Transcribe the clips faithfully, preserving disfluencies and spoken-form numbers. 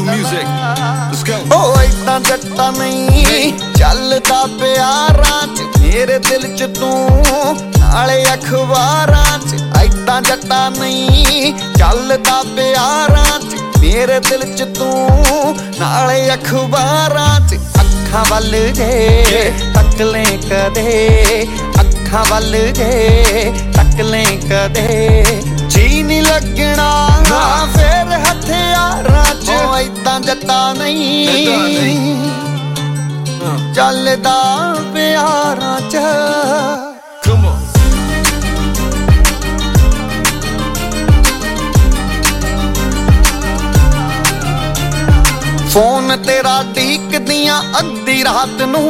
music. Let's go. Oh, इतना जट्टा नहीं चलदा प्यारां च मेरे दिल च तू नाले अखबारां च इतना जट्टा नहीं चलदा प्यारां च मेरे दिल च तू नाले अखबारां च अखां वल जे तक ले कदे अखां वल जे तक ले कदे जी नहीं लगना फिर हथियारां च इतना जट्टा नहीं चलदा प्यारां च Come on. फोन तेरा ढीकदियां अद्धी रात नू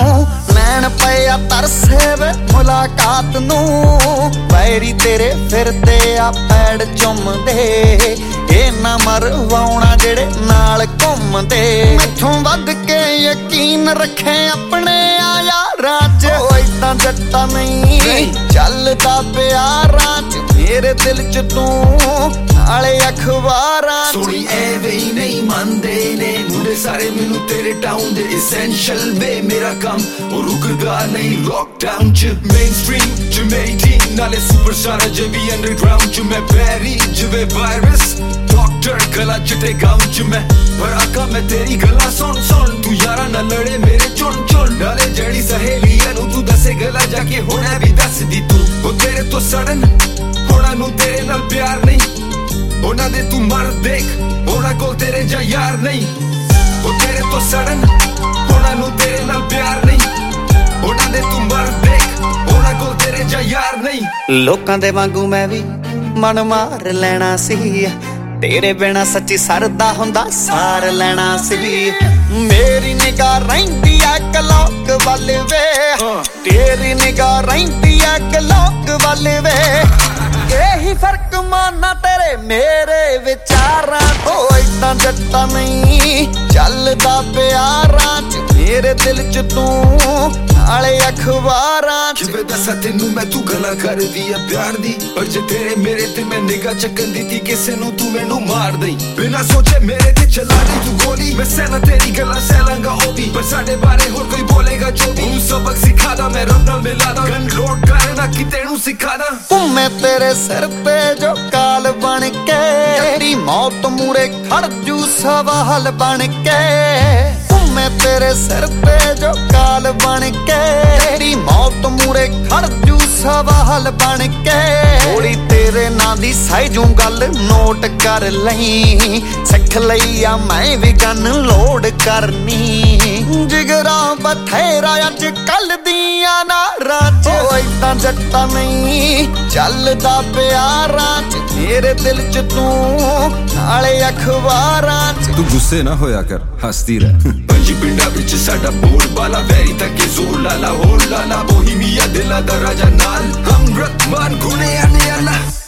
नैन पिया तरसे वे मुलाकात नू पैरी तेरे फिरदे आ पैड़ चुमदे ए ना मरवाउणा जेड़े नाल घुमदे मैथों वध के यकीन रखे अपने आ यारां च ओ इतना जट्टा नहीं चलदा प्यारां च मेरे दिल च तू नाले अखबारां च सोनी एवे ही नहीं मानदे ने मुंडे सारे मैनू तेरे टाउन दे essential वे मेरा काम ओ रुकदा नहीं लॉकडाउन च mainstream च मेरी टीम नाले सुपरस्टार च भी अंडरग्राउंड च मैं बैरी जिवे वायरस डॉक्टर गला चिटे गाउन च मैं पर आका मैं तेरी गला सुन सुन तू यारा ना लड़े मेरे चुन चुन नाले जड़ी सहेली नू तू दसे गला जाके होना भी दस दी तू ओ तेरे तो सड़न होना नू तेरे नाल प्यार नहीं ਉਹਨਾਂ ਦੇ ਤੂੰ ਮਰ ਦੇਖ ਉਹਨਾਂ ਕੋਲ ਤੇਰੇ ਜਾਂ ਯਾਰ ਨਹੀਂ ਉਹ ਤੇਰੇ ਤੋਂ ਸੜਨ ਉਹਨਾਂ ਨੂੰ ਤੇਰੇ ਨਾਲ ਪਿਆਰ ਨਹੀਂ ਉਹਨਾਂ ਦੇ ਤੂੰ ਮਰ ਦੇਖ ਉਹਨਾਂ ਕੋਲ ਤੇਰੇ ਜਾਂ ਯਾਰ ਨਹੀਂ ਲੋਕਾਂ ਦੇ ਵਾਂਗੂ ਮੈਂ ਵੀ ਮਨ ਮਾਰ ਲੈਣਾ ਸੀ ਤੇਰੇ ਬਿਨਾ ਸੱਚੀ ਸਰਦਾ ਹੁੰਦਾ ਸਾਰ ਲੈਣਾ ਸੀ ਮੇਰੀ ਨਿਗਾਹ ਰਹਿੰਦੀ ਐ ਕਲੋਕ ਵੱਲ ਵੇ ਤੇਰੀ ਨਿਗਾਹ ਰਹਿੰਦੀ ਐ ਕਲੋਕ ਵੱਲ ਵੇ ਇਹੀ ਫਰਕ ਮਾਨਾ ਤੇਰੇ ਮੇਰੇ ਵਿਚਾਰਾਂ ਤੋਂ ਇਦਾਂ ਜੱਟਾ ਨਹੀਂ ਚੱਲਦਾ ਪਿਆਰਾਂ ਚ ਮੇਰੇ ਦਿਲ ਚ ਤੂੰ ਨਾਲੇ ਅਖਬਾਰਾਂ ਚ ਜਿਵੇਂ ਦੱਸਾਂ ਤੈਨੂੰ ਮੈਂ ਤੂੰ ਗੱਲਾਂ ਕਰਦੀ ਆ ਪਿਆਰ ਦੀ ਪਰ ਜੇ ਤੇਰੇ ਮੇਰੇ ਤੇ ਮੈਂ ਨਿਗਾਹ ਚੱਕਣ ਦਿੱਤੀ ਕਿਸੇ ਨੂੰ ਤੂੰ ਮੈਨੂੰ ਮਾਰ ਦਈ ਬਿਨਾਂ ਸੋਚੇ ਮੇਰੇ ਤੇ ਚਲਾ ਦੇ ਤੂੰ ਗੋਲੀ ਮੈਂ ਸਹਿਣਾ ਤੇਰੀ ਗੱਲਾਂ ਸਹਿ ਲਾਂਗਾ ਉਹ ਵੀ ਪਰ ਸਾਡੇ ਬਾਰੇ ਹੋਰ ਕੋਈ ਬੋਲੇਗਾ ਜੋ ਵੀ ਉਹਨੂੰ ਸਬਕ ਸਿਖਾਦਾ ਮੈਂ ਰੱਬ ਨਾਲ ਮਿਲਾਦਾ ਗਨ ਲੋਡ ਕਰਨਾ ਕਿਤੇ ਨੂੰ ਸਿਖਾਦਾ ਘੁੰਮੇ ਤੇਰੇ ਸਿਰ ਤੇ ਜੋ ਕਾਲ ਬਣ ਕੇ ਤੇਰੀ ਮੌਤ ਮੂਰੇ ਖੜ ਜੂ ਸਵਾਲ ਬਣ ਕੇ ਘੁੰਮੇ ਤੇਰੇ ਸਿਰ ਤੇ ਜੋ ਕਾਲ ਬਣ ਕੇ ਤੇਰੀ ਮੌਤ ਮੂਰੇ ਖੜ ਜੂ ਸਵਾਲ ਬਣ ਕੇ ਥੋੜੀ ਤੇਰੇ ਨਾਂ ਦੀ ਸਾਈ ਜੂ ਗੱਲ ਨੋਟ ਕਰ ਲਈ ਸਿੱਖ ਲਈ ਆ ਮੈਂ ਵੀ ਗਨ ਲੋਡ ਕਰਨੀ ਜਿਗਰਾ ਬਥੇਰਾ ਅੱਜ ਕੱਲ ਦੀਆਂ ਨਾਰਾਂ ਚ ਓ ਇਦਾਂ ਜੱਟਾ ਨਹੀਂ ਚੱਲਦਾ ਪਿਆਰਾਂ ਚ ਮੇਰੇ ਦਿਲ ਚ ਤੂੰ ਨਾਲੇ ਅਖਬਾਰਾਂ ਚ ਤੂੰ ਗੁੱਸੇ ਨਾ ਹੋਇਆ ਕਰ ਹੱਸਦੀ ਰਹਿ ਪੰਜੀ ਪਿੰਡਾਂ ਵਿੱਚ ਸਾਡਾ ਬੋਲ ਬਾਲਾ ਵੈਰੀ ਤੱਕ ਜ਼ੋਰ ਲਾਲਾ ਹੋਰ ਲਾਲਾ ਬੋਹੀਮੀਆ ਦਿਲਾਂ ਦਾ ਰਾਜਾ ਨਾਲ ਹਮਰਤ ਮਾਨ ਗੁਣੇ ਆਨੇ ਅੱਲਾ